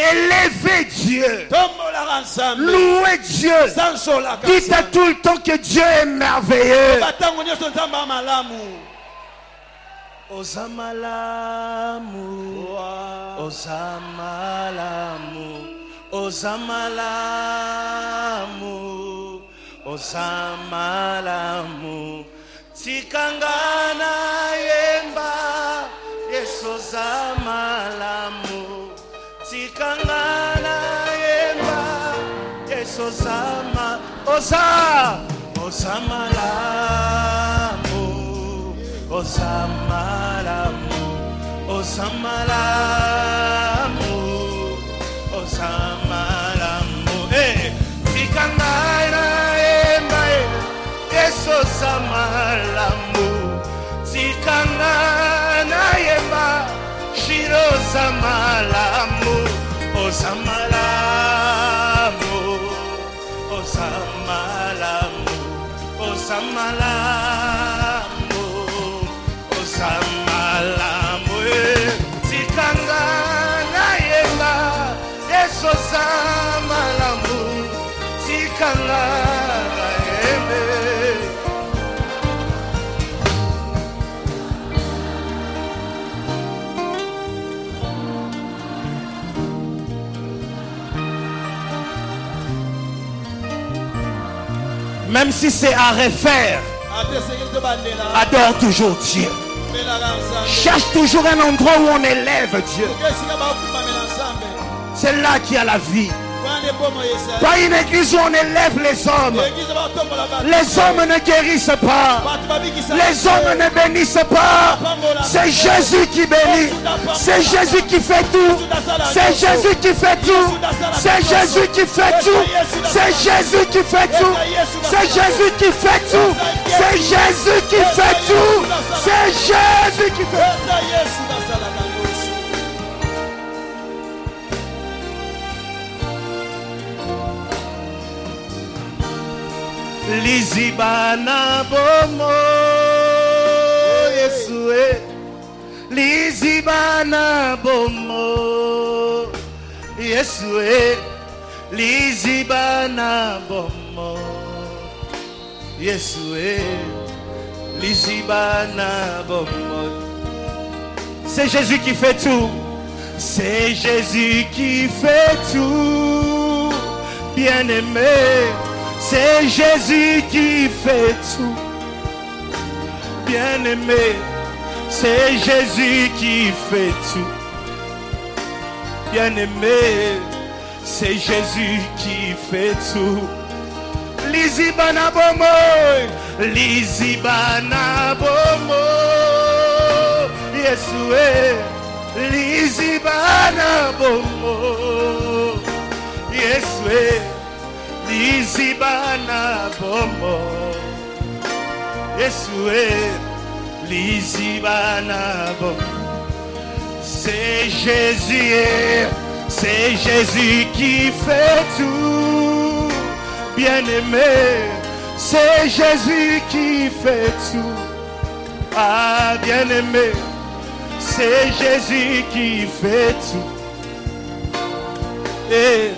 Élevez Dieu. Louez Dieu. Dites à tout le temps que Dieu est merveilleux. Ozamalamu, Ozamalamu, Ozamalamu, Ozamalamu. Tikangana yemba, Yesu Ozamalamu. Tikangana yemba, Yesu Ozamalamu, Ozamalamu, Ozamalamu, Ozamalamu. Tikangana yemba, Yesu Ozamalamu. Tikangana yemba, Shiro Ozamalamu, Ozamalamu, Ozamalamu, Ozamalamu, Ozamalamu. Tikangana yemba, Yesu Ozamalamu. Tikangana yembe. Même si c'est à refaire, adore toujours Dieu. Cherche toujours un endroit où on élève Dieu. C'est là qu'il y a la vie. Pas une église où on élève les hommes. Les hommes ne guérissent pas. Les hommes ne bénissent pas. C'est Jésus qui bénit. C'est Jésus qui fait tout. C'est Jésus qui fait tout. C'est Jésus qui fait tout. C'est Jésus qui fait tout. C'est Jésus qui fait tout. C'est Jésus qui fait tout. C'est Jésus qui fait tout. Lizibana bomo Yesue, Lizibana bomo Yesue, Lizibana bomo Yesue, Lizibana bomo. C'est Jésus qui fait tout. C'est Jésus qui fait tout. Bien-aimé, c'est Jésus qui fait tout. Bien-aimé, c'est Jésus qui fait tout. Bien-aimé, c'est Jésus qui fait tout. Lizibana bomo, Lizibana bomo, Yesue, Lizibana bomo, Yesue. Lizibana bomo, Yesue, Lizibana bomo. C'est Jésus qui fait tout. Bien-aimé, c'est Jésus qui fait tout. Ah, bien-aimé, c'est Jésus qui fait tout. Et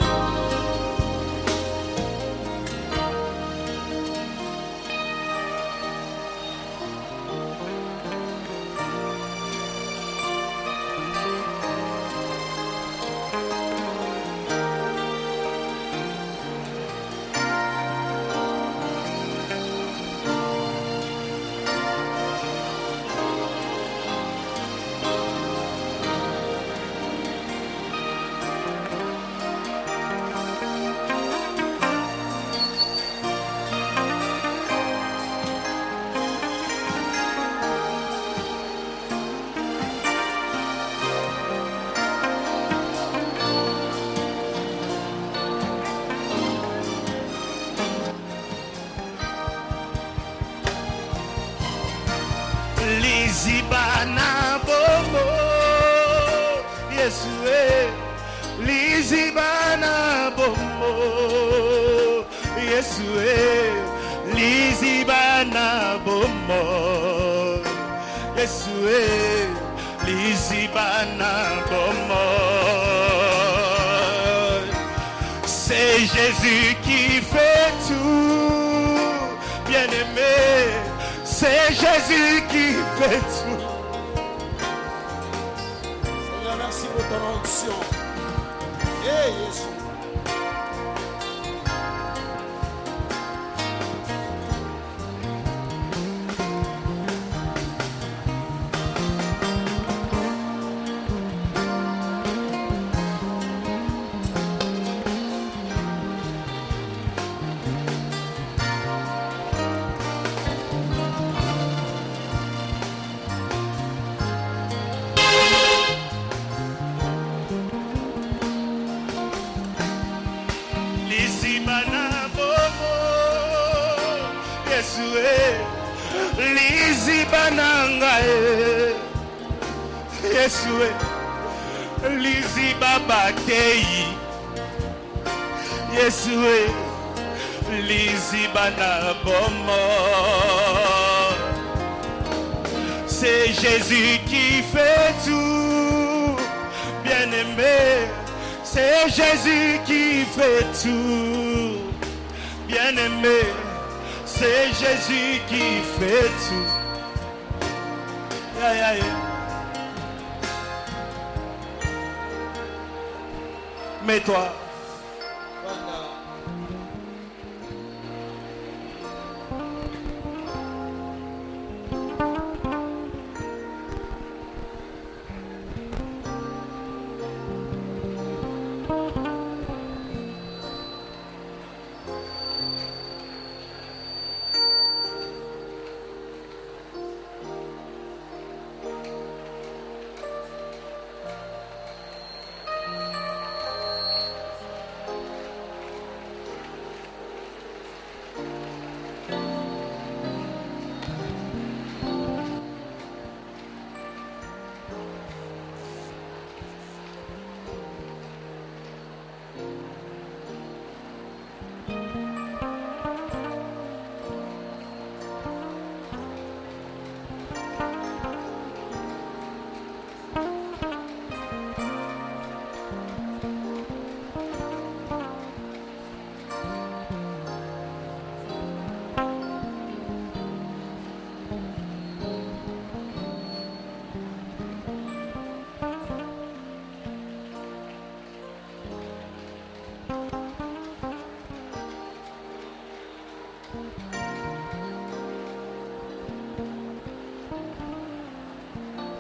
Lizibana bomo, Yesue, Lizibana bomo, Yesue, Lizibana bomo, Yesue, Lizibana bomo. C'est Jésus qui fait tout, bien-aimé. C'est Jésus qui fait tout. Seigneur, merci pour ton onction. Hey, Jésus. Yesue liziba batei Yesue liziba na bomo. C'est Jésus qui fait tout, bien-aimé. C'est Jésus qui fait tout, bien-aimé. C'est Jésus qui fait tout. Yeah, yeah, yeah. Mets-toi.